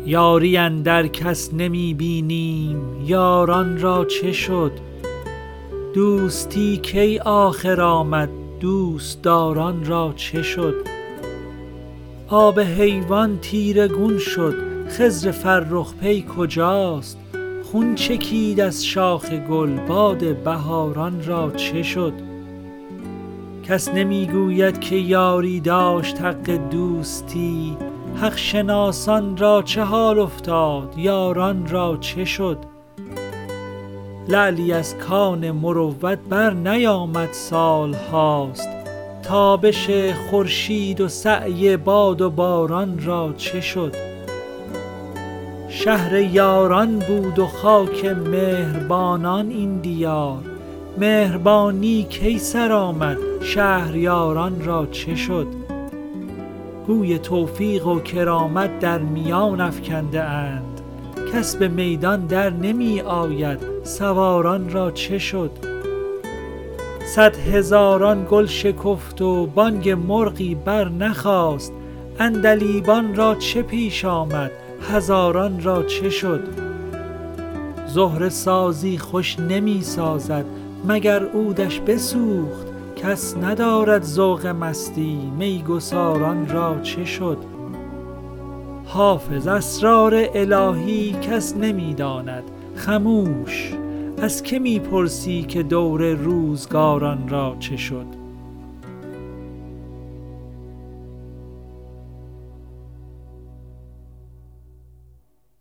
یاری اندر کس نمی بینیم، یاران را چه شد؟ دوستی کی آخر آمد، دوستداران را چه شد؟ آب حیوان تیره گون شد، خضر فرخ پی کجاست؟ خون چکید از شاخ گل، باد بهاران را چه شد؟ کس نمی گوید که یاری داشت حق دوستی، حق شناسان را چه حال افتاد، یاران را چه شد؟ لعلی از کان مروت بر نیامد سال هاست، تابش خورشید و سعی باد و باران را چه شد؟ شهر یاران بود و خاک مهربانان این دیار، مهربانی کی سر آمد، شهریاران را چه شد؟ گوی توفیق و کرامت در میان افکنده اند، کس به میدان در نمی آید، سواران را چه شد؟ 100 هزاران گل شکفت و بانگ مرغی بر نخاست، عندلیبان را چه پیش آمد، هزاران را چه شد؟ زهره سازی خوش نمی سازد، مگر عودش بسوخت، کس ندارد ذوق مستی، میگساران را چه شد؟ حافظ اسرار الهی کس نمی داند، خموش از که می پرسی که دور روزگاران را چه شد؟